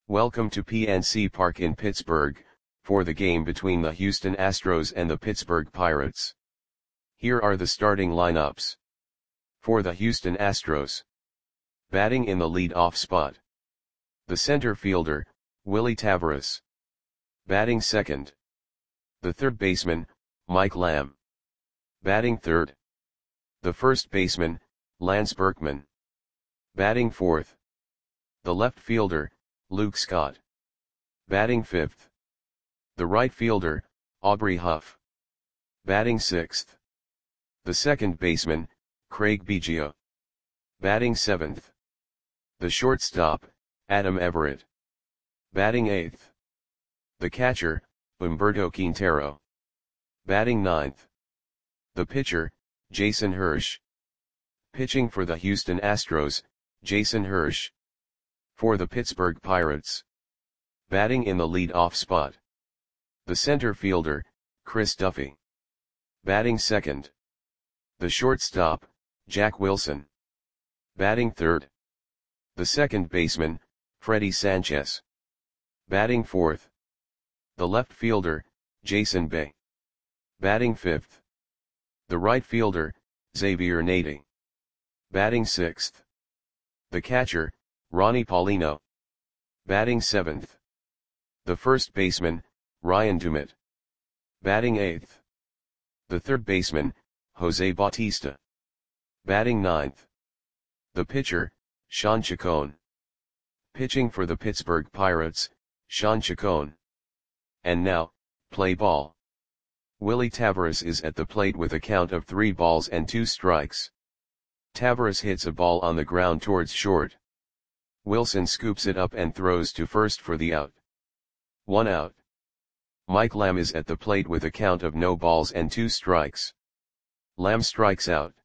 Welcome to PNC Park in Pittsburgh, for the game between the Houston Astros and the Pittsburgh Pirates. Here are the starting lineups. For the Houston Astros. Batting in the lead-off spot. The center fielder, Willie Taveras. Batting second. The third baseman, Mike Lamb. Batting third. The first baseman, Lance Berkman. Batting fourth. The left fielder, Luke Scott. Batting fifth. The right fielder, Aubrey Huff. Batting sixth. The second baseman, Craig Biggio. Batting seventh. The shortstop, Adam Everett. Batting eighth. The catcher, Humberto Quintero. Batting ninth. The pitcher, Jason Hirsch. Pitching for the Houston Astros, Jason Hirsch. For the Pittsburgh Pirates. Batting in the lead-off spot. The center fielder, Chris Duffy. Batting second. The shortstop, Jack Wilson. Batting third. The second baseman, Freddie Sanchez. Batting fourth. The left fielder, Jason Bay. Batting fifth. The right fielder, Xavier Nady. Batting sixth. The catcher, Ronnie Paulino. Batting seventh. The first baseman, Ryan Dumit. Batting eighth. The third baseman, Jose Bautista. Batting ninth. The pitcher, Sean Chacon. Pitching for the Pittsburgh Pirates, Sean Chacon. And now, play ball. Willie Taveras is at the plate with a count of 3 balls and 2 strikes. Taveras hits a ball on the ground towards short. Wilson scoops it up and throws to first for the out. 1 out. Mike Lamb is at the plate with a count of no balls and 2 strikes. Lamb strikes out.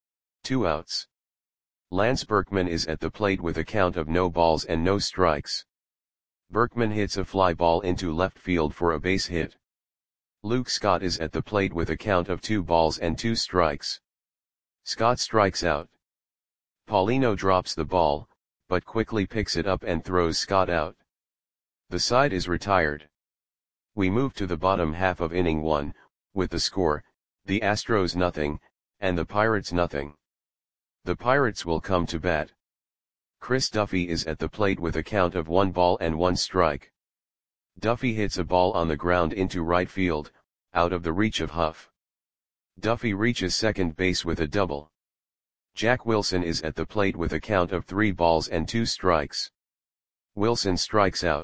2 outs. Lance Berkman is at the plate with a count of no balls and no strikes. Berkman hits a fly ball into left field for a base hit. Luke Scott is at the plate with a count of 2 balls and 2 strikes. Scott strikes out. Paulino drops the ball, but quickly picks it up and throws Scott out. The side is retired. We move to the bottom half of inning 1, with the score, the Astros nothing, and the Pirates nothing. The Pirates will come to bat. Chris Duffy is at the plate with a count of 1 ball and 1 strike. Duffy hits a ball on the ground into right field, out of the reach of Huff. Duffy reaches second base with a double. Jack Wilson is at the plate with a count of 3 balls and 2 strikes. Wilson strikes out.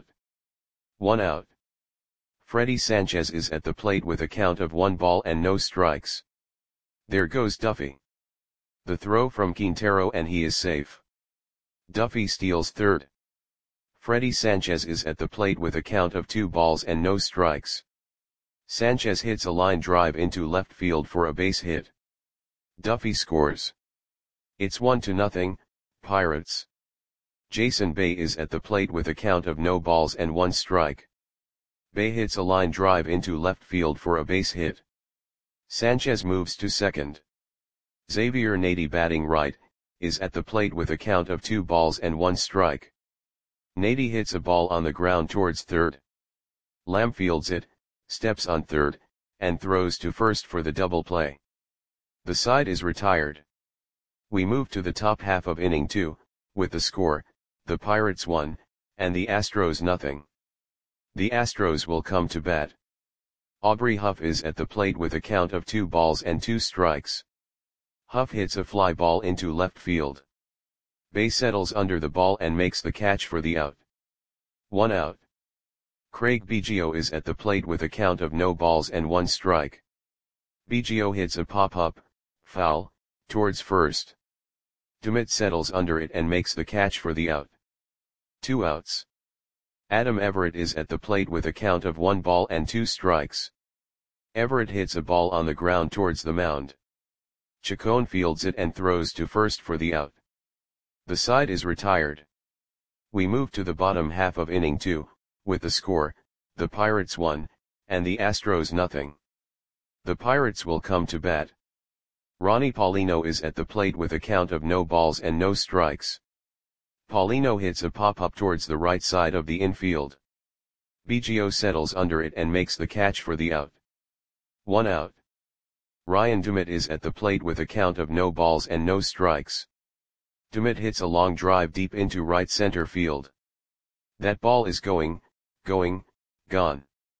1 out. Freddie Sanchez is at the plate with a count of 1 ball and no strikes. There goes Duffy. The throw from Quintero and he is safe. Duffy steals third. Freddie Sanchez is at the plate with a count of 2 balls and no strikes. Sanchez hits a line drive into left field for a base hit. Duffy scores. It's 1-0, Pirates. Jason Bay is at the plate with a count of no balls and 1 strike. Bay hits a line drive into left field for a base hit. Sanchez moves to second. Xavier Nady, batting right, is at the plate with a count of 2 balls and 1 strike. Nady hits a ball on the ground towards third. Lamb fields it, steps on third, and throws to first for the double play. The side is retired. We move to the top half of inning 2, with the score, the Pirates 1, and the Astros nothing. The Astros will come to bat. Aubrey Huff is at the plate with a count of 2 balls and 2 strikes. Huff hits a fly ball into left field. Bay settles under the ball and makes the catch for the out. 1 out. Craig Biggio is at the plate with a count of no balls and 1 strike. Biggio hits a pop-up, foul, towards first. Dumit settles under it and makes the catch for the out. 2 outs. Adam Everett is at the plate with a count of 1 ball and 2 strikes. Everett hits a ball on the ground towards the mound. Chacon fields it and throws to first for the out. The side is retired. We move to the bottom half of inning 2, with the score, the Pirates 1, and the Astros nothing. The Pirates will come to bat. Ronnie Paulino is at the plate with a count of no balls and no strikes. Paulino hits a pop-up towards the right side of the infield. Biggio settles under it and makes the catch for the out. 1 out. Ryan Dumit is at the plate with a count of no balls and no strikes. Dumit hits a long drive deep into right center field. That ball is going, gone.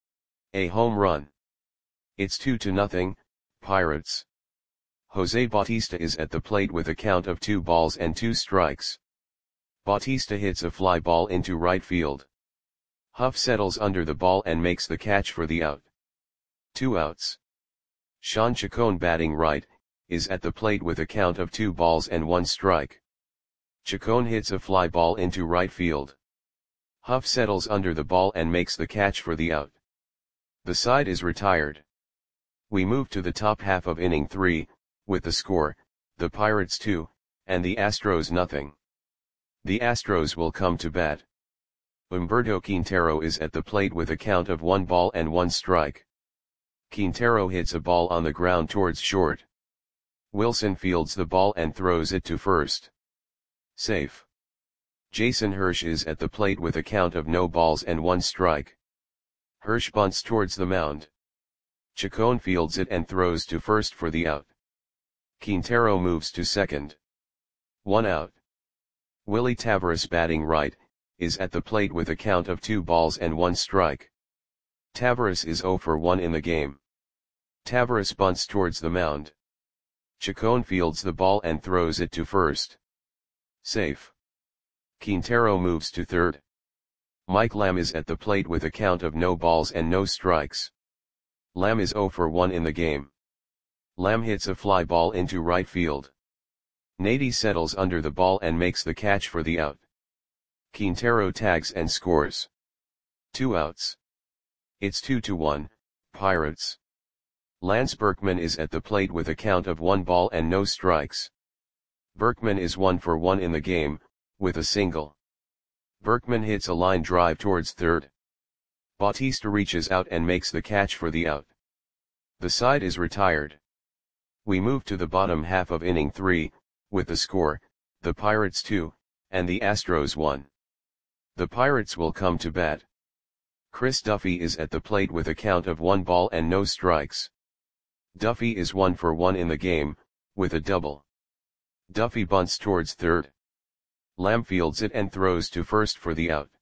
A home run. It's 2-0, Pirates. Jose Bautista is at the plate with a count of 2 balls and 2 strikes. Bautista hits a fly ball into right field. Huff settles under the ball and makes the catch for the out. 2 outs. Sean Chacon, batting right, is at the plate with a count of 2 balls and 1 strike. Chacon hits a fly ball into right field. Huff settles under the ball and makes the catch for the out. The side is retired. We move to the top half of inning 3, with the score, the Pirates 2, and the Astros nothing. The Astros will come to bat. Humberto Quintero is at the plate with a count of 1 ball and 1 strike. Quintero hits a ball on the ground towards short. Wilson fields the ball and throws it to first. Safe. Jason Hirsch is at the plate with a count of no balls and 1 strike. Hirsch bunts towards the mound. Chacon fields it and throws to first for the out. Quintero moves to second. 1 out. Willie Taveras, batting right, is at the plate with a count of 2 balls and 1 strike. Taveras is 0 for 1 in the game. Taveras bunts towards the mound. Chacon fields the ball and throws it to first. Safe. Quintero moves to third. Mike Lamb is at the plate with a count of no balls and no strikes. Lamb is 0 for 1 in the game. Lamb hits a fly ball into right field. Nady settles under the ball and makes the catch for the out. Quintero tags and scores. 2 outs. It's 2-1, Pirates. Lance Berkman is at the plate with a count of 1 ball and no strikes. Berkman is 1 for 1 in the game, with a single. Berkman hits a line drive towards third. Bautista reaches out and makes the catch for the out. The side is retired. We move to the bottom half of inning 3, with the score, the Pirates 2, and the Astros 1. The Pirates will come to bat. Chris Duffy is at the plate with a count of 1 ball and no strikes. Duffy is 1 for 1 in the game, with a double. Duffy bunts towards third. Lamb fields it and throws to first for the out.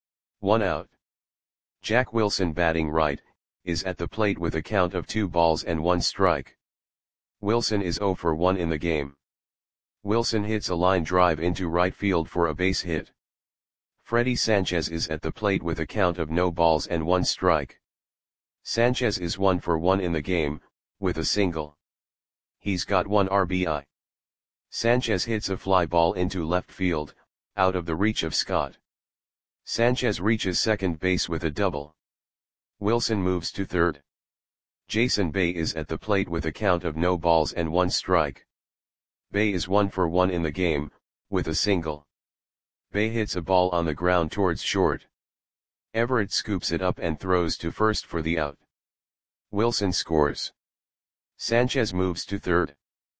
1 out. Jack Wilson, batting right, is at the plate with a count of 2 balls and 1 strike. Wilson is 0 for 1 in the game. Wilson hits a line drive into right field for a base hit. Freddie Sanchez is at the plate with a count of no balls and 1 strike. Sanchez is 1 for 1 in the game, with a single. He's got 1 RBI. Sanchez hits a fly ball into left field, out of the reach of Scott. Sanchez reaches second base with a double. Wilson moves to third. Jason Bay is at the plate with a count of no balls and 1 strike. Bay is 1 for 1 in the game, with a single. Bay hits a ball on the ground towards short. Everett scoops it up and throws to first for the out. Wilson scores. Sanchez moves to third.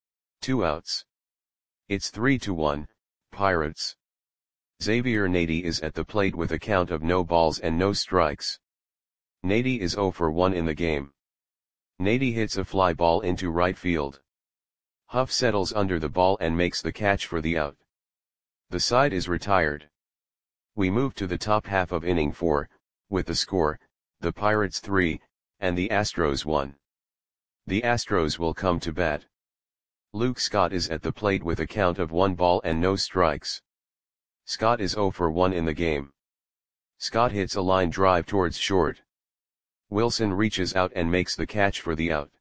2 outs. It's 3-1, Pirates. Xavier Nady is at the plate with a count of no balls and no strikes. Nady is 0 for 1 in the game. Nady hits a fly ball into right field. Huff settles under the ball and makes the catch for the out. The side is retired. We move to the top half of inning 4, with the score, the Pirates 3, and the Astros 1. The Astros will come to bat. Luke Scott is at the plate with a count of 1 ball and no strikes. Scott is 0 for 1 in the game. Scott hits a line drive towards short. Wilson reaches out and makes the catch for the out.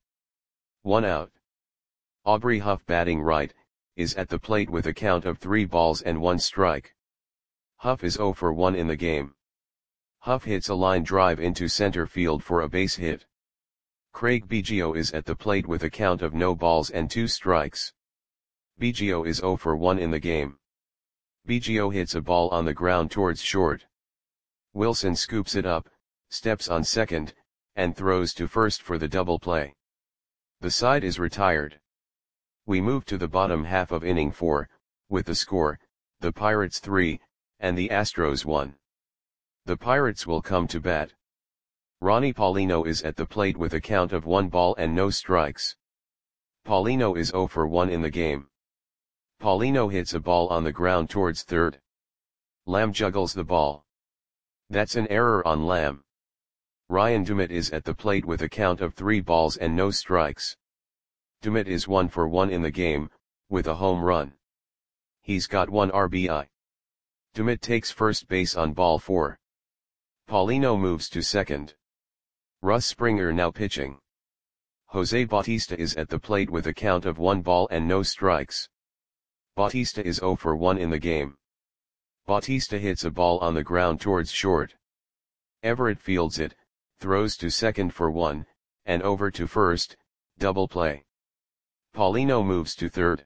1 out. Aubrey Huff, batting right, is at the plate with a count of 3 balls and 1 strike. Huff is 0 for 1 in the game. Huff hits a line drive into center field for a base hit. Craig Biggio is at the plate with a count of no balls and 2 strikes. Biggio is 0 for 1 in the game. Biggio hits a ball on the ground towards short. Wilson scoops it up, steps on second, and throws to first for the double play. The side is retired. We move to the bottom half of inning 4, with the score, the Pirates 3, and the Astros 1. The Pirates will come to bat. Ronnie Paulino is at the plate with a count of 1 ball and no strikes. Paulino is 0 for 1 in the game. Paulino hits a ball on the ground towards third. Lamb juggles the ball. That's an error on Lamb. Ryan Dumit is at the plate with a count of 3 balls and no strikes. Dumit is 1 for 1 in the game, with a home run. He's got 1 RBI. Dumit takes first base on ball 4. Paulino moves to second. Russ Springer now pitching. Jose Bautista is at the plate with a count of 1 ball and no strikes. Bautista is 0 for 1 in the game. Bautista hits a ball on the ground towards short. Everett fields it, throws to second for 1, and over to first, double play. Paulino moves to third.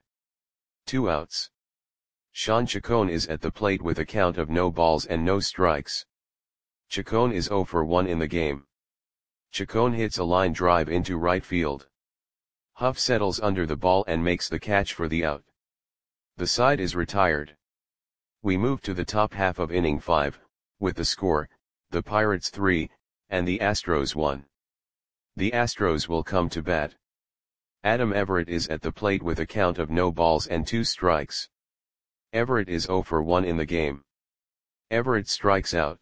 2 outs. Sean Chacon is at the plate with a count of no balls and no strikes. Chacon is 0 for 1 in the game. Chacon hits a line drive into right field. Huff settles under the ball and makes the catch for the out. The side is retired. We move to the top half of inning 5, with the score, the Pirates 3, and the Astros 1. The Astros will come to bat. Adam Everett is at the plate with a count of no balls and 2 strikes. Everett is 0 for 1 in the game. Everett strikes out.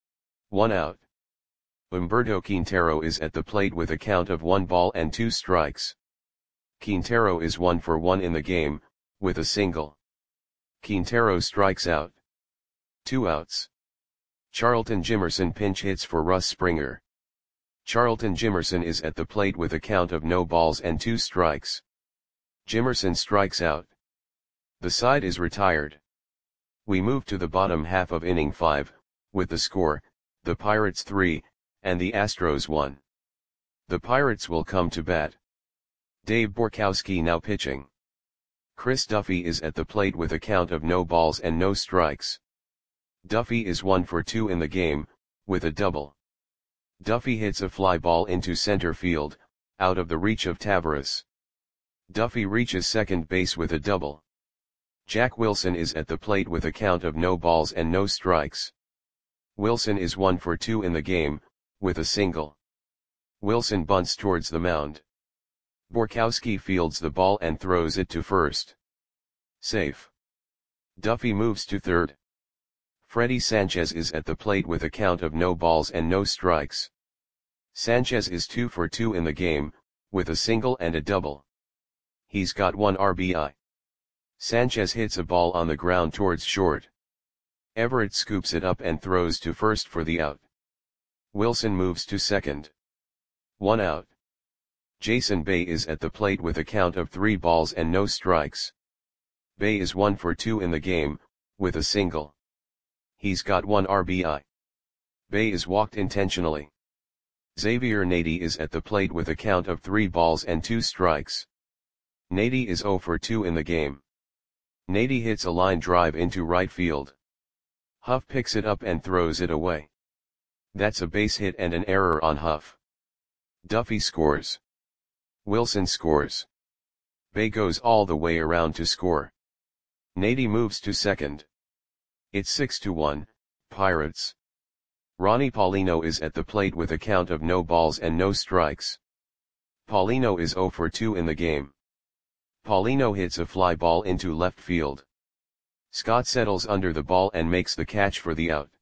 1 out. Humberto Quintero is at the plate with a count of 1 ball and 2 strikes. Quintero is 1 for 1 in the game, with a single. Quintero strikes out. 2 outs. Charlton Jimerson pinch hits for Russ Springer. Charlton Jimerson is at the plate with a count of no balls and 2 strikes. Jimerson strikes out. The side is retired. We move to the bottom half of inning 5, with the score, the Pirates 3, and the Astros 1. The Pirates will come to bat. Dave Borkowski now pitching. Chris Duffy is at the plate with a count of no balls and no strikes. Duffy is 1 for 2 in the game, with a double. Duffy hits a fly ball into center field, out of the reach of Taveras. Duffy reaches second base with a double. Jack Wilson is at the plate with a count of no balls and no strikes. Wilson is 1 for 2 in the game, with a single. Wilson bunts towards the mound. Borkowski fields the ball and throws it to first. Safe. Duffy moves to third. Freddie Sanchez is at the plate with a count of no balls and no strikes. Sanchez is 2 for 2 in the game, with a single and a double. He's got 1 RBI. Sanchez hits a ball on the ground towards short. Everett scoops it up and throws to first for the out. Wilson moves to second. 1 out. Jason Bay is at the plate with a count of 3 balls and no strikes. Bay is 1 for 2 in the game, with a single. He's got 1 RBI. Bay is walked intentionally. Xavier Nady is at the plate with a count of 3 balls and 2 strikes. Nady is 0 for 2 in the game. Nady hits a line drive into right field. Huff picks it up and throws it away. That's a base hit and an error on Huff. Duffy scores. Wilson scores. Bay goes all the way around to score. Nady moves to second. It's 6-1, Pirates. Ronnie Paulino is at the plate with a count of no balls and no strikes. Paulino is 0 for 2 in the game. Paulino hits a fly ball into left field. Scott settles under the ball and makes the catch for the out.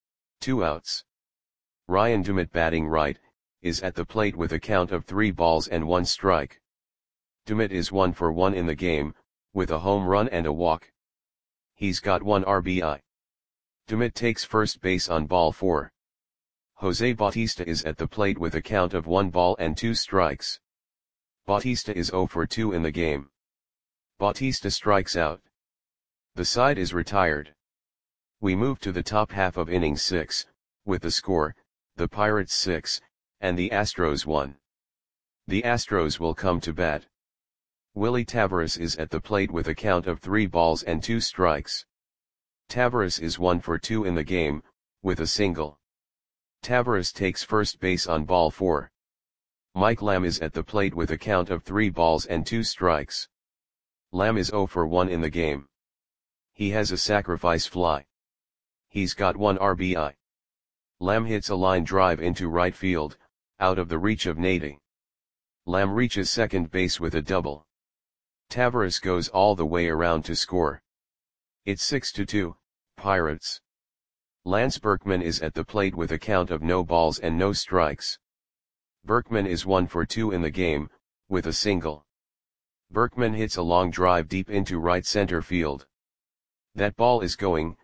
2 outs. Ryan Dumit batting right, is at the plate with a count of 3 balls and 1 strike. Dumit is 1 for 1 in the game, with a home run and a walk. He's got 1 RBI. Dumit takes first base on ball 4. Jose Bautista is at the plate with a count of 1 ball and 2 strikes. Bautista is 0 for 2 in the game. Bautista strikes out. The side is retired. We move to the top half of inning 6, with the score, the Pirates 6, and the Astros 1. The Astros will come to bat. Willie Taveras is at the plate with a count of 3 balls and 2 strikes. Taveras is 1 for 2 in the game, with a single. Taveras takes first base on ball 4. Mike Lamb is at the plate with a count of 3 balls and 2 strikes. Lamb is 0 for 1 in the game. He has a sacrifice fly. He's got 1 RBI. Lamb hits a line drive into right field, out of the reach of Nady. Lamb reaches second base with a double. Taveras goes all the way around to score. It's 6-2, Pirates. Lance Berkman is at the plate with a count of no balls and no strikes. Berkman is 1 for 2 in the game, with a single. Berkman hits a long drive deep into right center field. That ball is going,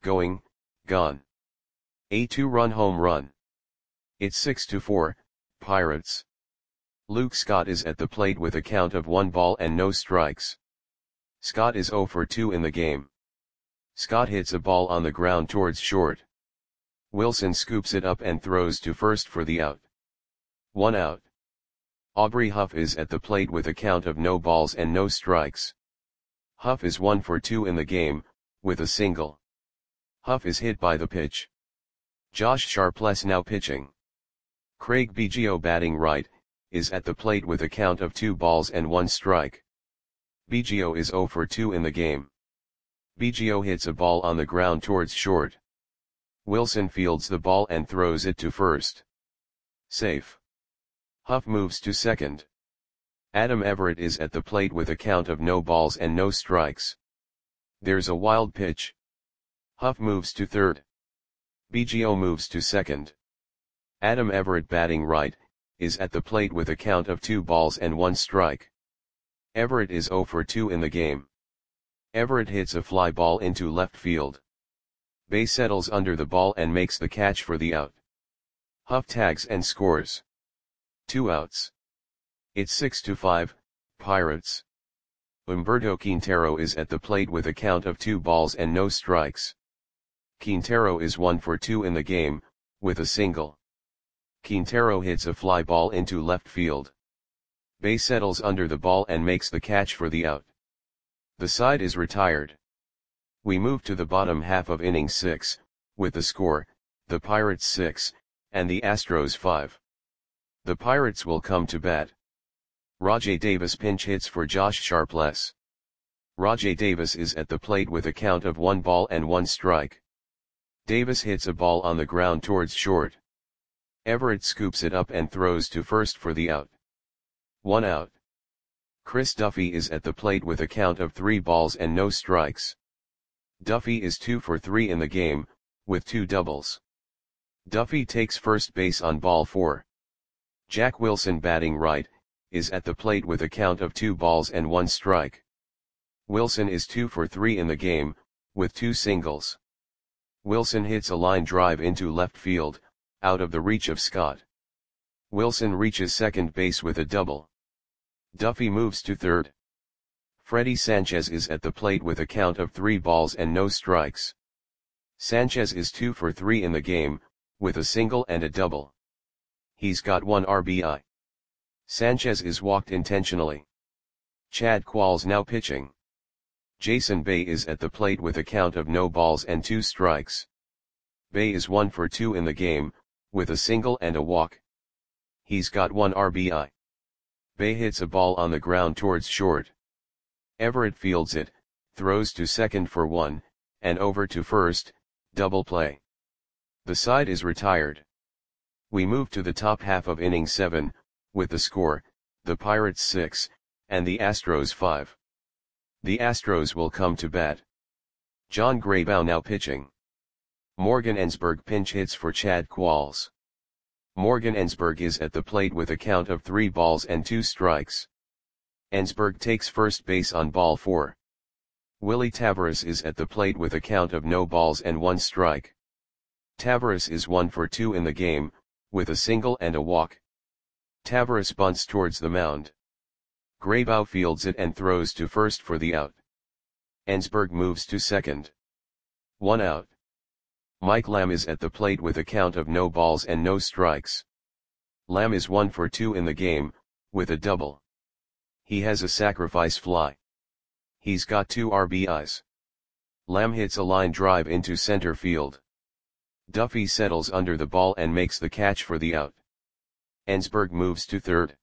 gone. A 2-run home run. It's 6-4, Pirates. Luke Scott is at the plate with a count of 1 ball and no strikes. Scott is 0 for 2 in the game. Scott hits a ball on the ground towards short. Wilson scoops it up and throws to first for the out. 1 out. Aubrey Huff is at the plate with a count of no balls and no strikes. Huff is 1 for 2 in the game, with a single. Huff is hit by the pitch. Josh Sharpless now pitching. Craig Biggio batting right, is at the plate with a count of 2 balls and 1 strike. Biggio is 0 for 2 in the game. Biggio hits a ball on the ground towards short. Wilson fields the ball and throws it to first. Safe. Huff moves to second. Adam Everett is at the plate with a count of no balls and no strikes. There's a wild pitch. Huff moves to third. Biggio moves to second. Adam Everett batting right, is at the plate with a count of 2 balls and 1 strike. Everett is 0 for 2 in the game. Everett hits a fly ball into left field. Bay settles under the ball and makes the catch for the out. Huff tags and scores. 2 outs. It's 6-5, Pirates. Humberto Quintero is at the plate with a count of 2 balls and no strikes. Quintero is 1 for 2 in the game, with a single. Quintero hits a fly ball into left field. Bay settles under the ball and makes the catch for the out. The side is retired. We move to the bottom half of inning 6, with the score, the Pirates 6, and the Astros 5. The Pirates will come to bat. Rajai Davis pinch hits for Josh Sharpless. Rajai Davis is at the plate with a count of 1 ball and 1 strike. Davis hits a ball on the ground towards short. Everett scoops it up and throws to first for the out. 1 out. Chris Duffy is at the plate with a count of 3 balls and no strikes. Duffy is 2 for 3 in the game, with 2 doubles. Duffy takes first base on ball 4. Jack Wilson batting right, is at the plate with a count of 2 balls and 1 strike. Wilson is 2 for 3 in the game, with 2 singles. Wilson hits a line drive into left field, out of the reach of Scott. Wilson reaches second base with a double. Duffy moves to third. Freddie Sanchez is at the plate with a count of 3 balls and no strikes. Sanchez is 2 for 3 in the game, with a single and a double. He's got 1 RBI. Sanchez is walked intentionally. Chad Qualls now pitching. Jason Bay is at the plate with a count of no balls and 2 strikes. Bay is 1 for 2 in the game, with a single and a walk. He's got 1 RBI. Bay hits a ball on the ground towards short. Everett fields it, throws to second for 1, and over to first, double play. The side is retired. We move to the top half of inning 7, with the score, the Pirates 6, and the Astros 5. The Astros will come to bat. John Graybow now pitching. Morgan Ensberg pinch hits for Chad Qualls. Morgan Ensberg is at the plate with a count of 3 balls and 2 strikes. Ensberg takes first base on ball 4. Willie Taveras is at the plate with a count of no balls and 1 strike. Taveras is 1 for 2 in the game, with a single and a walk. Taveras bunts towards the mound. Graybow fields it and throws to first for the out. Ensberg moves to second. 1 out. Mike Lamb is at the plate with a count of no balls and no strikes. Lamb is 1 for 2 in the game, with a double. He has a sacrifice fly. He's got 2 RBIs. Lamb hits a line drive into center field. Duffy settles under the ball and makes the catch for the out. Ensberg moves to third.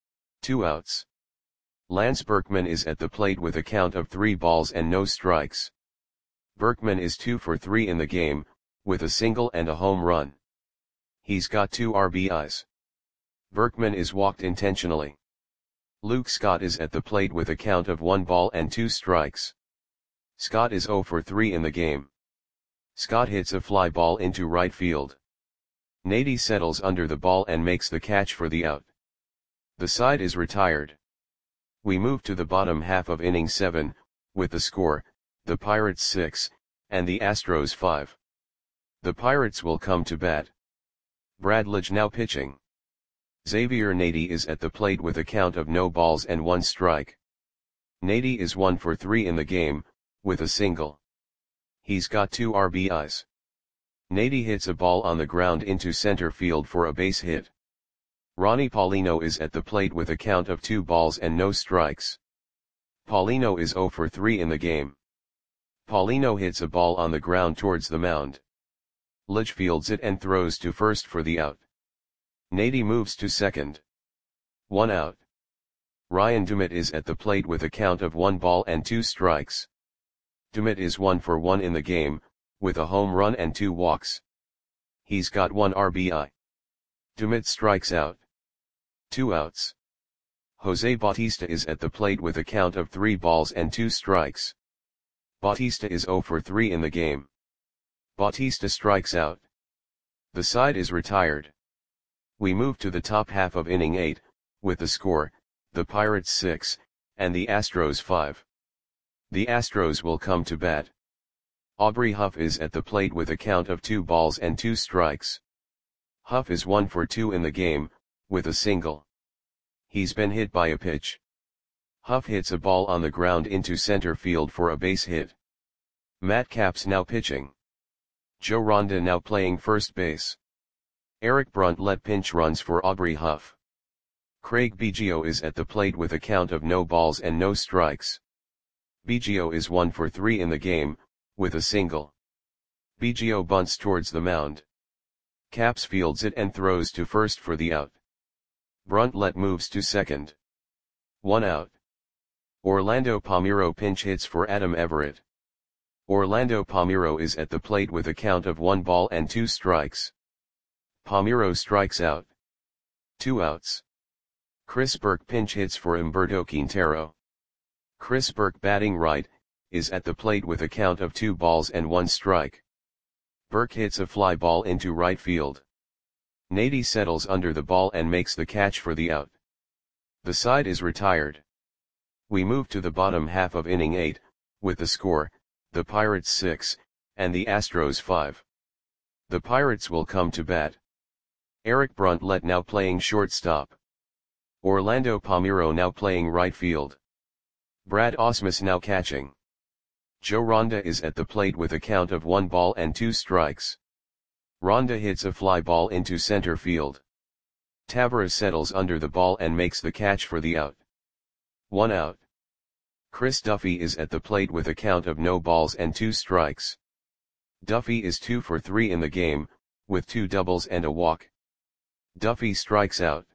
2 outs. Lance Berkman is at the plate with a count of 3 balls and no strikes. Berkman is 2 for 3 in the game, with a single and a home run. He's got 2 RBIs. Berkman is walked intentionally. Luke Scott is at the plate with a count of 1 ball and 2 strikes. Scott is 0 for 3 in the game. Scott hits a fly ball into right field. Nady settles under the ball and makes the catch for the out. The side is retired. We move to the bottom half of inning 7, with the score, the Pirates 6, and the Astros 5. The Pirates will come to bat. Brad Lidge now pitching. Xavier Nady is at the plate with a count of no balls and 1 strike. Nady is 1 for 3 in the game, with a single. He's got 2 RBIs. Nady hits a ball on the ground into center field for a base hit. Ronnie Paulino is at the plate with a count of 2 balls and no strikes. Paulino is 0 for 3 in the game. Paulino hits a ball on the ground towards the mound. Lidge fields it and throws to first for the out. Nady moves to second. 1 out. Ryan Dumit is at the plate with a count of 1 ball and 2 strikes. Dumit is 1 for 1 in the game, with a home run and 2 walks. He's got 1 RBI. Dumit strikes out. 2 outs. Jose Bautista is at the plate with a count of 3 balls and 2 strikes. Bautista is 0 for 3 in the game. Bautista strikes out. The side is retired. We move to the top half of inning 8, with the score, the Pirates 6, and the Astros 5. The Astros will come to bat. Aubrey Huff is at the plate with a count of 2 balls and 2 strikes. Huff is 1 for 2 in the game, with a single. He's been hit by a pitch. Huff hits a ball on the ground into center field for a base hit. Matt Capps now pitching. Joe Ronda now playing first base. Eric Brunt led pinch runs for Aubrey Huff. Craig Biggio is at the plate with a count of no balls and no strikes. Biggio is 1 for 3 in the game, with a single. Biggio bunts towards the mound. Capps fields it and throws to first for the out. Bruntlett moves to second. 1 out. Orlando Palmeiro pinch hits for Adam Everett. Orlando Palmeiro is at the plate with a count of 1 ball and 2 strikes. Palmeiro strikes out. 2 outs. Chris Burke pinch hits for Humberto Quintero. Chris Burke batting right, is at the plate with a count of 2 balls and 1 strike. Burke hits a fly ball into right field. Nady settles under the ball and makes the catch for the out. The side is retired. We move to the bottom half of inning 8, with the score, the Pirates 6, and the Astros 5. The Pirates will come to bat. Eric Bruntlett now playing shortstop. Orlando Palmeiro now playing right field. Brad Ausmus now catching. Joe Ronda is at the plate with a count of 1 ball and 2 strikes. Ronda hits a fly ball into center field. Tavares settles under the ball and makes the catch for the out. 1 out. Chris Duffy is at the plate with a count of no balls and 2 strikes. Duffy is 2 for 3 in the game, with 2 doubles and a walk. Duffy strikes out.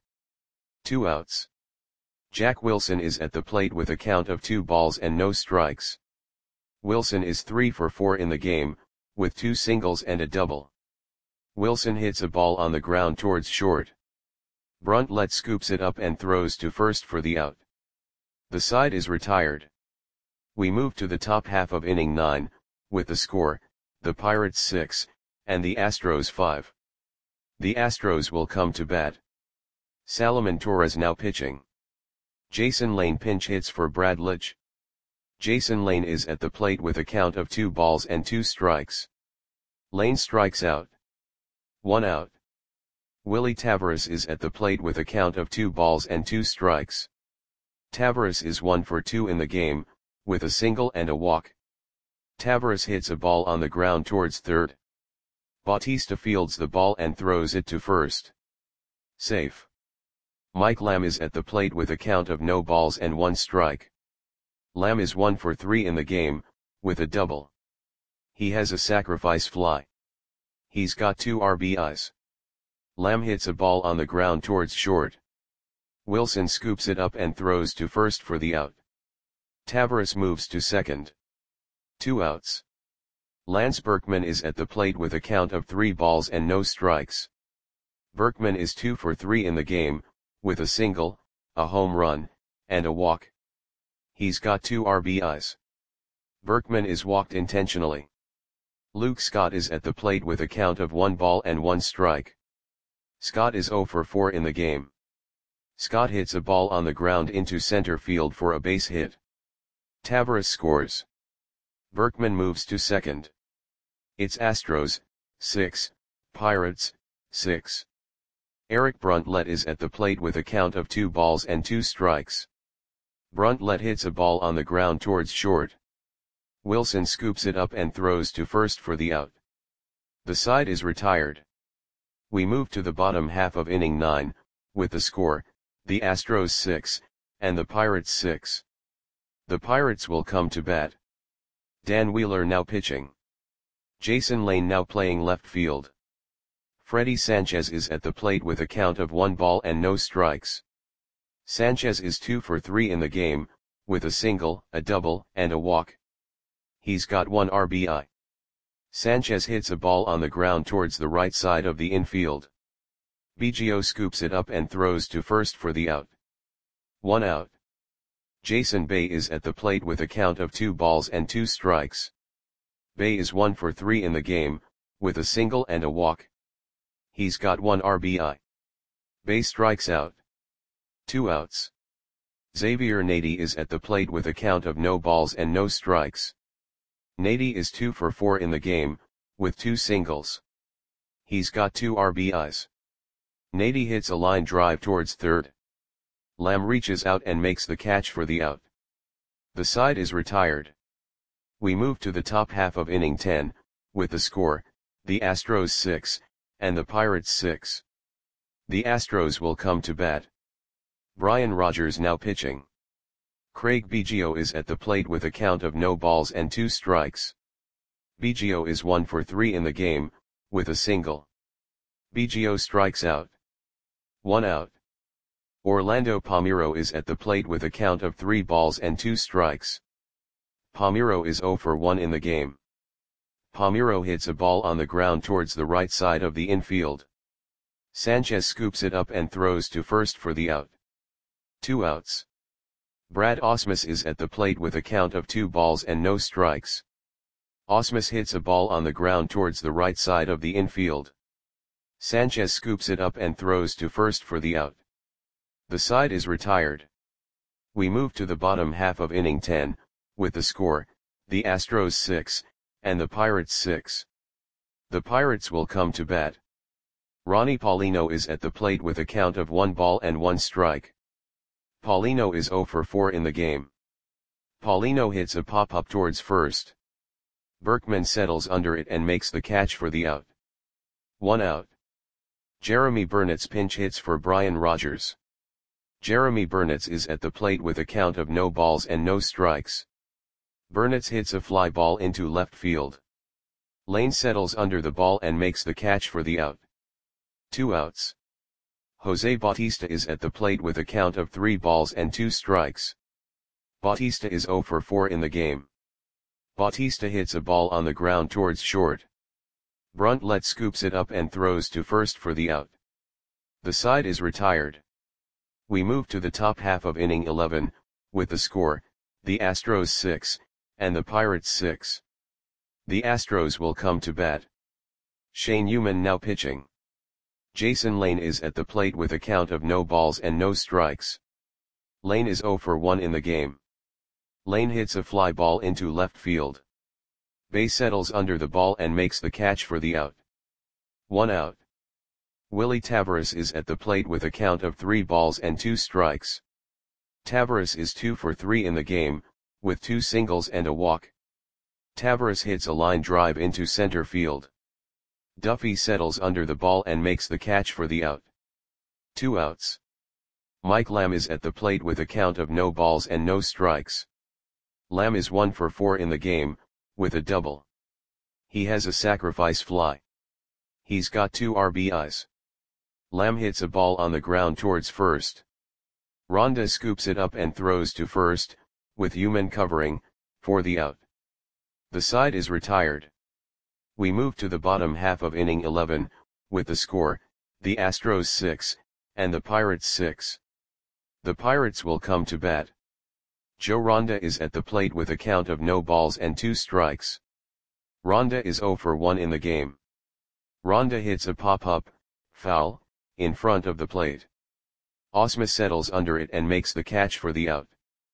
2 outs. Jack Wilson is at the plate with a count of 2 balls and no strikes. Wilson is 3 for 4 in the game, with 2 singles and a double. Wilson hits a ball on the ground towards short. Bruntlett scoops it up and throws to first for the out. The side is retired. We move to the top half of inning 9, with the score, the Pirates 6, and the Astros 5. The Astros will come to bat. Salomon Torres now pitching. Jason Lane pinch hits for Brad Lidge. Jason Lane is at the plate with a count of 2 balls and 2 strikes. Lane strikes out. 1 out. Willie Tavares is at the plate with a count of 2 balls and 2 strikes. Tavares is 1 for 2 in the game, with a single and a walk. Tavares hits a ball on the ground towards third. Bautista fields the ball and throws it to first. Safe. Mike Lamb is at the plate with a count of no balls and 1 strike. Lamb is 1 for 3 in the game, with a double. He has a sacrifice fly. He's got 2 RBIs. Lamb hits a ball on the ground towards short. Wilson scoops it up and throws to first for the out. Tavares moves to second. 2 outs. Lance Berkman is at the plate with a count of 3 balls and no strikes. Berkman is 2 for 3 in the game, with a single, a home run, and a walk. He's got 2 RBIs. Berkman is walked intentionally. Luke Scott is at the plate with a count of 1 ball and 1 strike. Scott is 0 for 4 in the game. Scott hits a ball on the ground into center field for a base hit. Taveras scores. Berkman moves to second. It's Astros, 6, Pirates, 6. Eric Bruntlett is at the plate with a count of 2 balls and 2 strikes. Bruntlett hits a ball on the ground towards short. Wilson scoops it up and throws to first for the out. The side is retired. We move to the bottom half of inning 9, with the score, the Astros 6, and the Pirates 6. The Pirates will come to bat. Dan Wheeler now pitching. Jason Lane now playing left field. Freddie Sanchez is at the plate with a count of 1 ball and no strikes. Sanchez is 2 for 3 in the game, with a single, a double, and a walk. He's got 1 RBI. Sanchez hits a ball on the ground towards the right side of the infield. Biggio scoops it up and throws to first for the out. 1 out. Jason Bay is at the plate with a count of 2 balls and 2 strikes. Bay is 1 for 3 in the game, with a single and a walk. He's got 1 RBI. Bay strikes out. 2 outs. Xavier Nady is at the plate with a count of no balls and no strikes. Nady is 2 for 4 in the game, with 2 singles. He's got 2 RBIs. Nady hits a line drive towards third. Lamb reaches out and makes the catch for the out. The side is retired. We move to the top half of inning 10, with the score, the Astros 6, and the Pirates 6. The Astros will come to bat. Brian Rogers now pitching. Craig Biggio is at the plate with a count of no balls and 2 strikes. Biggio is 1 for 3 in the game, with a single. Biggio strikes out. 1 out. Orlando Palmeiro is at the plate with a count of 3 balls and 2 strikes. Palmeiro is 0 for 1 in the game. Palmeiro hits a ball on the ground towards the right side of the infield. Sanchez scoops it up and throws to first for the out. 2 outs. Brad Ausmus is at the plate with a count of 2 balls and no strikes. Ausmus hits a ball on the ground towards the right side of the infield. Sanchez scoops it up and throws to first for the out. The side is retired. We move to the bottom half of inning 10, with the score, the Astros 6, and the Pirates 6. The Pirates will come to bat. Ronnie Paulino is at the plate with a count of 1 ball and 1 strike. Paulino is 0 for 4 in the game. Paulino hits a pop-up towards first. Berkman settles under it and makes the catch for the out. 1 out. Jeremy Burnitz pinch hits for Brian Rogers. Jeremy Burnitz is at the plate with a count of no balls and no strikes. Burnitz hits a fly ball into left field. Lane settles under the ball and makes the catch for the out. 2 outs. Jose Bautista is at the plate with a count of 3 balls and 2 strikes. Bautista is 0 for 4 in the game. Bautista hits a ball on the ground towards short. Bruntlett scoops it up and throws to first for the out. The side is retired. We move to the top half of inning 11, with the score, the Astros 6, and the Pirates 6. The Astros will come to bat. Shane Newman now pitching. Jason Lane is at the plate with a count of no balls and no strikes. Lane is 0 for 1 in the game. Lane hits a fly ball into left field. Bay settles under the ball and makes the catch for the out. 1 out. Willie Taveras is at the plate with a count of 3 balls and 2 strikes. Taveras is 2 for 3 in the game, with 2 singles and a walk. Taveras hits a line drive into center field. Duffy settles under the ball and makes the catch for the out. 2 outs. Mike Lamb is at the plate with a count of no balls and no strikes. Lamb is 1 for 4 in the game, with a double. He has a sacrifice fly. He's got 2 RBIs. Lamb hits a ball on the ground towards first. Ronda scoops it up and throws to first, with Newman covering, for the out. The side is retired. We move to the bottom half of inning 11, with the score, the Astros 6, and the Pirates 6. The Pirates will come to bat. Joe Ronda is at the plate with a count of no balls and 2 strikes. Ronda is 0 for 1 in the game. Ronda hits a pop-up, foul, in front of the plate. Ausmus settles under it and makes the catch for the out.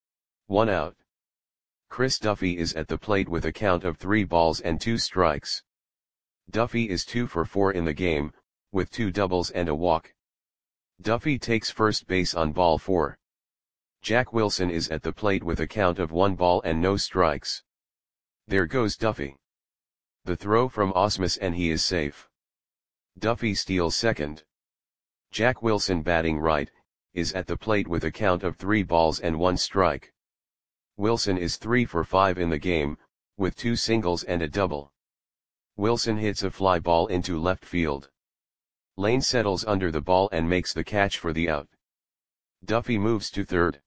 1 out. Chris Duffy is at the plate with a count of 3 balls and 2 strikes. Duffy is 2 for 4 in the game, with 2 doubles and a walk. Duffy takes first base on ball 4. Jack Wilson is at the plate with a count of 1 ball and no strikes. There goes Duffy. The throw from Ausmus and he is safe. Duffy steals second. Jack Wilson, batting right, is at the plate with a count of 3 balls and 1 strike. Wilson is 3 for 5 in the game, with 2 singles and a double. Wilson hits a fly ball into left field. Lane settles under the ball and makes the catch for the out. Duffy moves to third.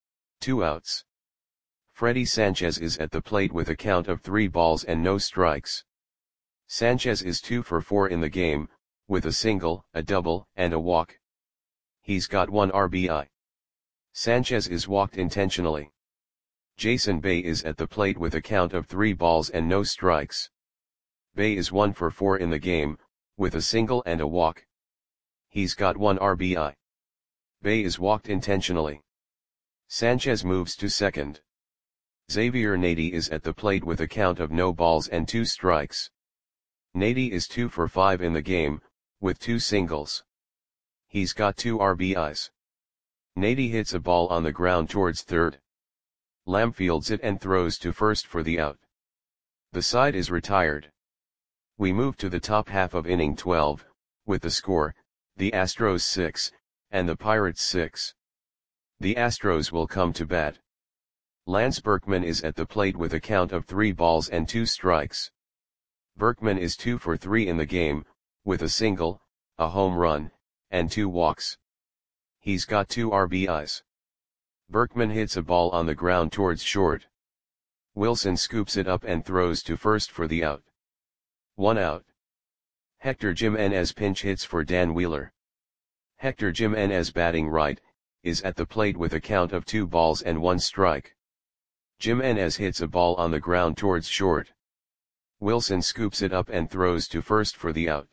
2 outs. Freddie Sanchez is at the plate with a count of 3 balls and no strikes. Sanchez is 2 for 4 in the game, with a single, a double, and a walk. He's got 1 RBI. Sanchez is walked intentionally. Jason Bay is at the plate with a count of 3 balls and no strikes. Bay is 1 for 4 in the game, with a single and a walk. He's got 1 RBI. Bay is walked intentionally. Sanchez moves to second. Xavier Nady is at the plate with a count of no balls and 2 strikes. Nady is 2 for 5 in the game, with 2 singles. He's got 2 RBIs. Nady hits a ball on the ground towards third. Lamb fields it and throws to first for the out. The side is retired. We move to the top half of inning 12, with the score, the Astros 6, and the Pirates 6. The Astros will come to bat. Lance Berkman is at the plate with a count of 3 balls and 2 strikes. Berkman is 2 for 3 in the game, with a single, a home run, and 2 walks. He's got 2 RBIs. Berkman hits a ball on the ground towards short. Wilson scoops it up and throws to first for the out. 1 out. Hector Jimenez pinch hits for Dan Wheeler. Hector Jimenez, batting right, is at the plate with a count of 2 balls and 1 strike. Jimenez hits a ball on the ground towards short. Wilson scoops it up and throws to first for the out.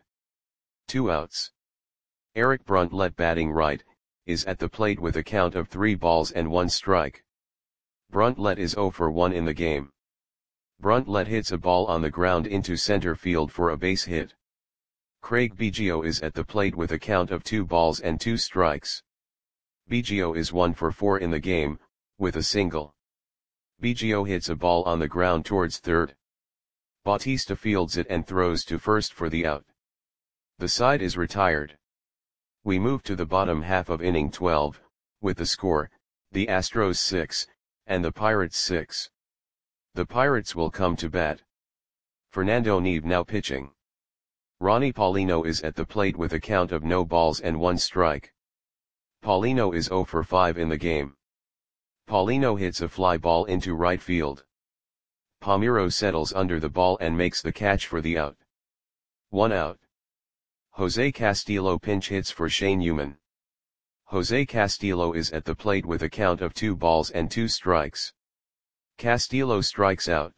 2 outs. Eric Bruntlett, batting right, is at the plate with a count of 3 balls and 1 strike. Bruntlett is 0 for 1 in the game. Bruntlett hits a ball on the ground into center field for a base hit. Craig Biggio is at the plate with a count of 2 balls and 2 strikes. Biggio is 1 for 4 in the game, with a single. Biggio hits a ball on the ground towards third. Bautista fields it and throws to first for the out. The side is retired. We move to the bottom half of inning 12, with the score, the Astros 6, and the Pirates 6. The Pirates will come to bat. Fernando Neve now pitching. Ronnie Paulino is at the plate with a count of no balls and 1 strike. Paulino is 0 for 5 in the game. Paulino hits a fly ball into right field. Palmeiro settles under the ball and makes the catch for the out. 1 out. Jose Castillo pinch hits for Shane Newman. Jose Castillo is at the plate with a count of 2 balls and 2 strikes. Castillo strikes out.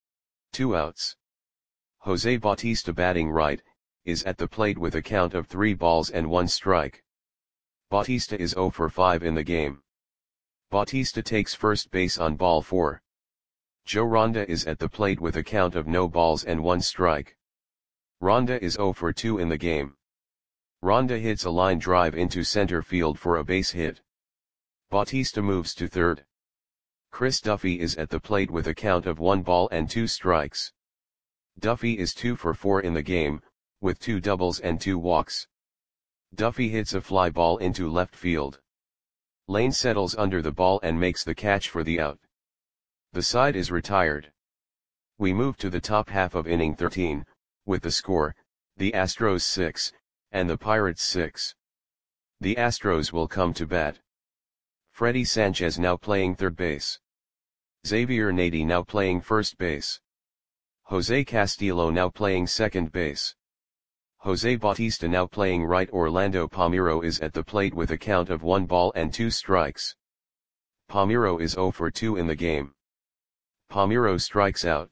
2 outs. Jose Bautista, batting right, is at the plate with a count of 3 balls and 1 strike. Bautista is 0 for 5 in the game. Bautista takes first base on ball 4. Joe Ronda is at the plate with a count of no balls and 1 strike. Ronda is 0 for 2 in the game. Ronda hits a line drive into center field for a base hit. Bautista moves to third. Chris Duffy is at the plate with a count of 1 ball and 2 strikes. Duffy is 2 for 4 in the game, with 2 doubles and 2 walks. Duffy hits a fly ball into left field. Lane settles under the ball and makes the catch for the out. The side is retired. We move to the top half of inning 13, with the score, the Astros 6, and the Pirates 6. The Astros will come to bat. Freddie Sanchez now playing third base. Xavier Nady now playing first base. Jose Castillo now playing second base. Jose Bautista now playing right. Orlando Palmeiro is at the plate with a count of 1 ball and 2 strikes. Palmeiro is 0 for 2 in the game. Palmeiro strikes out.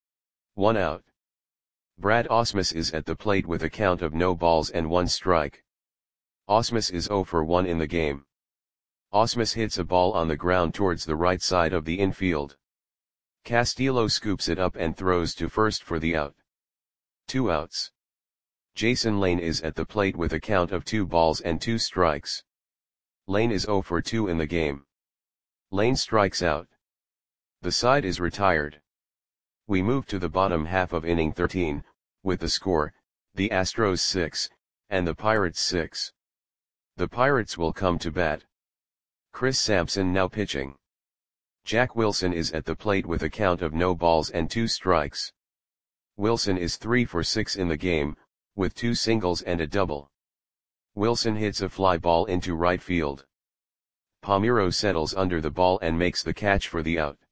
1 out. Brad Ausmus is at the plate with a count of no balls and 1 strike. Ausmus is 0 for 1 in the game. Ausmus hits a ball on the ground towards the right side of the infield. Castillo scoops it up and throws to first for the out. 2 outs. Jason Lane is at the plate with a count of 2 balls and 2 strikes. Lane is 0 for 2 in the game. Lane strikes out. The side is retired. We move to the bottom half of inning 13, with the score, the Astros 6, and the Pirates 6. The Pirates will come to bat. Chris Sampson now pitching. Jack Wilson is at the plate with a count of no balls and 2 strikes. Wilson is 3 for 6 in the game, with 2 singles and a double. Wilson hits a fly ball into right field. Palmeiro settles under the ball and makes the catch for the out.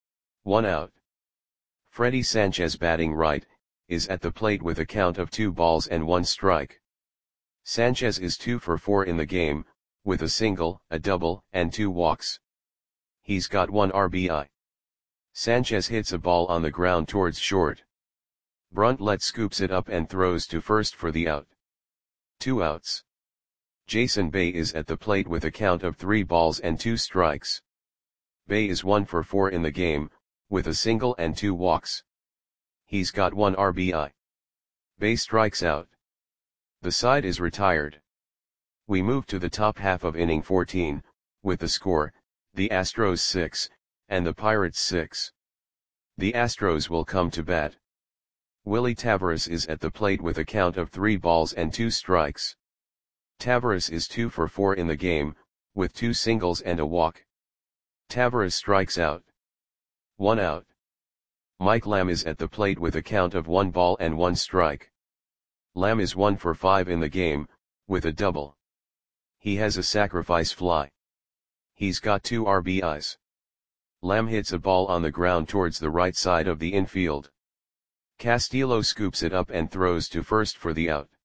1 out. Freddie Sanchez batting right, is at the plate with a count of 2 balls and 1 strike. Sanchez is 2 for 4 in the game, with a single, a double, and 2 walks. He's got 1 RBI. Sanchez hits a ball on the ground towards short. Bruntlett scoops it up and throws to first for the out. 2 outs. Jason Bay is at the plate with a count of 3 balls and 2 strikes. Bay is 1 for 4 in the game, with a single and 2 walks. He's got 1 RBI. Bay strikes out. The side is retired. We move to the top half of inning 14, with the score, the Astros 6, and the Pirates 6. The Astros will come to bat. Willie Taveras is at the plate with a count of 3 balls and 2 strikes. Taveras is 2 for 4 in the game, with 2 singles and a walk. Taveras strikes out. 1 out. Mike Lamb is at the plate with a count of 1 ball and 1 strike. Lamb is 1 for 5 in the game, with a double. He has a sacrifice fly. He's got 2 RBIs. Lamb hits a ball on the ground towards the right side of the infield. Castillo scoops it up and throws to first for the out.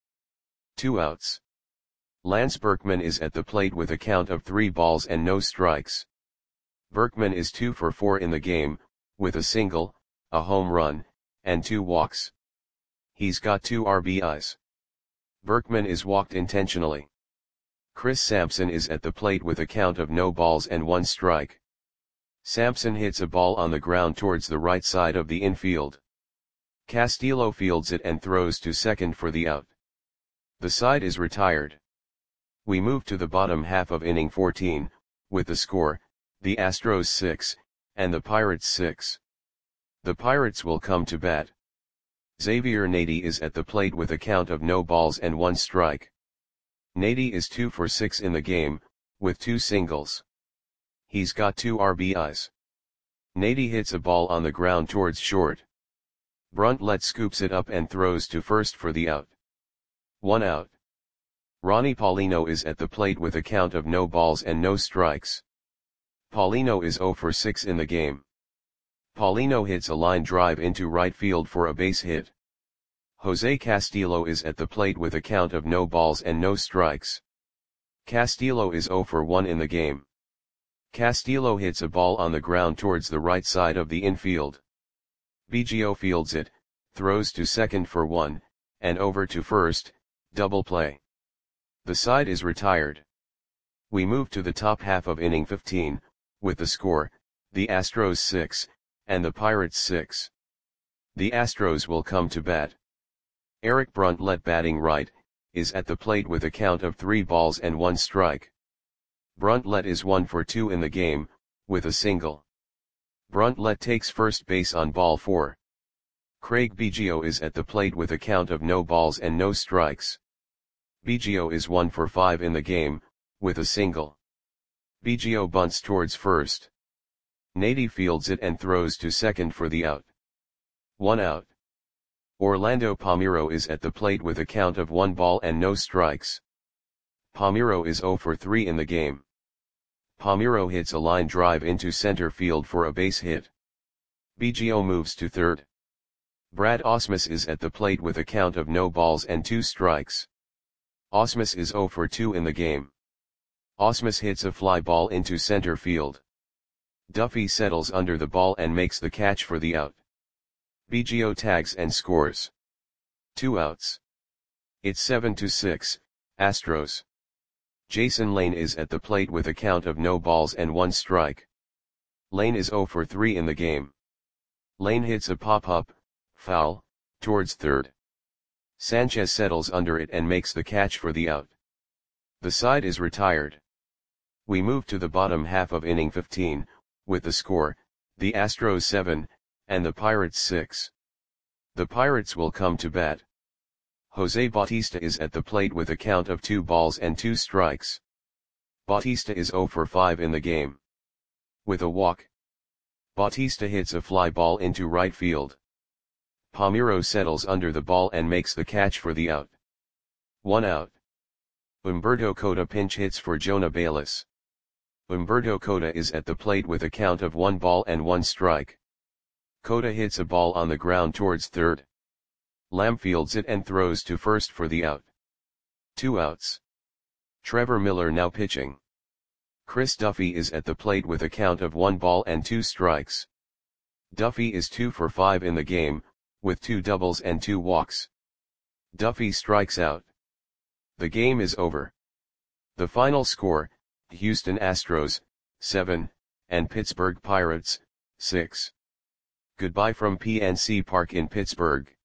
2 outs. Lance Berkman is at the plate with a count of 3 balls and no strikes. Berkman is 2 for 4 in the game, with a single, a home run, and 2 walks. He's got 2 RBIs. Berkman is walked intentionally. Chris Sampson is at the plate with a count of no balls and 1 strike. Sampson hits a ball on the ground towards the right side of the infield. Castillo fields it and throws to second for the out. The side is retired. We move to the bottom half of inning 14, with the score, the Astros 6, and the Pirates 6. The Pirates will come to bat. Xavier Nady is at the plate with a count of no balls and 1 strike. Nady is 2 for 6 in the game, with 2 singles. He's got 2 RBIs. Nady hits a ball on the ground towards short. Bruntlett scoops it up and throws to first for the out. 1 out. Ronnie Paulino is at the plate with a count of no balls and no strikes. Paulino is 0 for 6 in the game. Paulino hits a line drive into right field for a base hit. Jose Castillo is at the plate with a count of no balls and no strikes. Castillo is 0 for 1 in the game. Castillo hits a ball on the ground towards the right side of the infield. Biggio fields it, throws to second for 1, and over to first, double play. The side is retired. We move to the top half of inning 15, with the score, the Astros 6, and the Pirates 6. The Astros will come to bat. Eric Bruntlett batting right, is at the plate with a count of 3 balls and 1 strike. Bruntlett is 1 for 2 in the game, with a single. Bruntlett takes first base on ball 4. Craig Biggio is at the plate with a count of no balls and no strikes. Biggio is 1 for 5 in the game, with a single. Biggio bunts towards first. Nady fields it and throws to second for the out. 1 out. Orlando Palmeiro is at the plate with a count of 1 ball and no strikes. Palmeiro is 0 for 3 in the game. Palmeiro hits a line drive into center field for a base hit. Biggio moves to third. Brad Ausmus is at the plate with a count of no balls and 2 strikes. Ausmus is 0 for 2 in the game. Ausmus hits a fly ball into center field. Duffy settles under the ball and makes the catch for the out. Biggio tags and scores. 2 outs. It's 7-6, Astros. Jason Lane is at the plate with a count of no balls and 1 strike. Lane is 0 for 3 in the game. Lane hits a pop-up, foul, towards third. Sanchez settles under it and makes the catch for the out. The side is retired. We move to the bottom half of inning 15, with the score, the Astros 7, and the Pirates 6. The Pirates will come to bat. Jose Bautista is at the plate with a count of 2 balls and 2 strikes. Bautista is 0 for 5 in the game. With a walk, Bautista hits a fly ball into right field. Palmeiro settles under the ball and makes the catch for the out. 1 out. Humberto Cota pinch hits for Jonah Bayless. Humberto Cota is at the plate with a count of 1 ball and 1 strike. Cota hits a ball on the ground towards third. Lamb fields it and throws to first for the out. 2 outs. Trevor Miller now pitching. Chris Duffy is at the plate with a count of 1 ball and 2 strikes. Duffy is 2 for 5 in the game, with 2 doubles and 2 walks. Duffy strikes out. The game is over. The final score, Houston Astros, 7, and Pittsburgh Pirates, 6. Goodbye from PNC Park in Pittsburgh.